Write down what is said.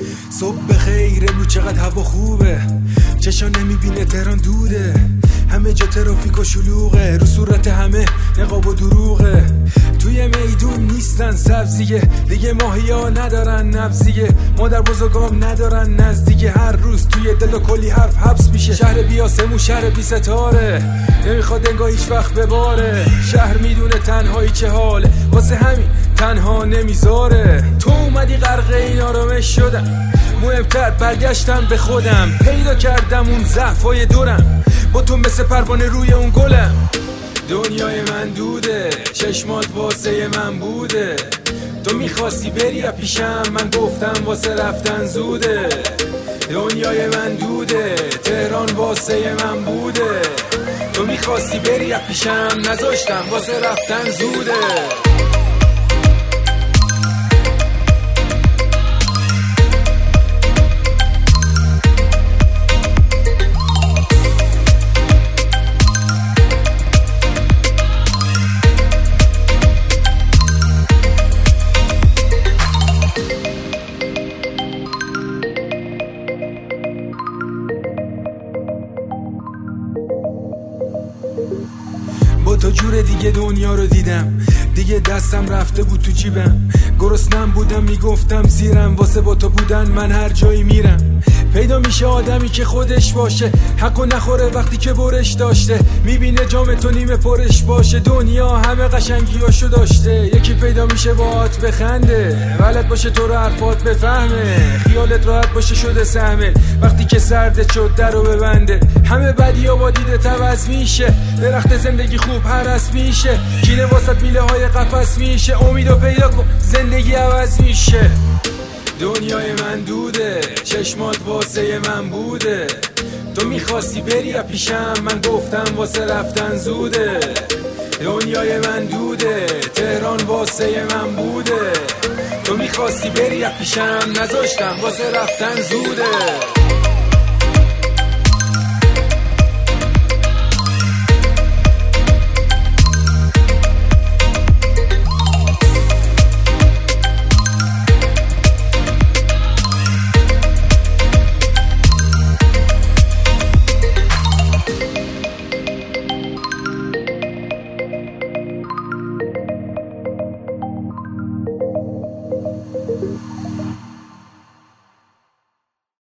صبح بخیر، امروز چقدر هوا خوبه، چشان نمیبینه تهران دوده، همه جا ترافیک و شلوغه، رو صورت همه نقاب و دروغه، توی میدون نیستن سبزیه، دیگه ماهیا ندارن نبزیه، مادر بزرگام ندارن نزدیگه، هر روز توی دل و کلی حرف حبس میشه، شهر بی آسمون شهر بی ستاره، نمیخواد انگاه هیچ وقت بباره، شهر میدونه تنهایی چه حاله، واسه همین تنها نمیذاره، تو اومدی غرق این آرامش شدم، مهمتر برگشتم به خودم، پیدا کردم اون ضعفای دورم، با تو مثل پروانه روی اون گلم، دنیای من دوده، چشمات واسه من بوده، تو میخواستی بری پیشم، من گفتم واسه رفتن زوده، دنیای من دوده، تهران واسه من بوده، تو میخواستی بری پیشم، نذاشتم واسه رفتن زوده. با تو جور دیگه دنیا رو دیدم، دیگه دستم رفته بود تو جیبم، گرسنم بودم میگفتم زیرم، واسه با تو بودن من هر جایی میرم، پیدا میشه آدمی که خودش باشه، حقو نخوره وقتی که برش داشته، میبینه جام تو نیمه پرش باشه، دنیا همه قشنگیاشو داشته، یکی پیدا میشه باهات بخنده، بلد باشه تو رو حرفات بفهمه، خیالت راحت باشه شده سهمه، وقتی که سردت شد در رو ببنده، همه بدیا با دیده عوض میشه، درخت زندگی خوب هرس میشه، کینه واسط میله های قفس میشه، امیدو پیدا کن زندگی عوض میشه، دنیای من دوده، چشمات واسه من بوده، تو میخواستی بری پیشم، من گفتم واسه رفتن زوده، دنیای من دوده، تهران واسه من بوده، تو میخواستی بری پیشم، نذاشتم واسه رفتن زوده.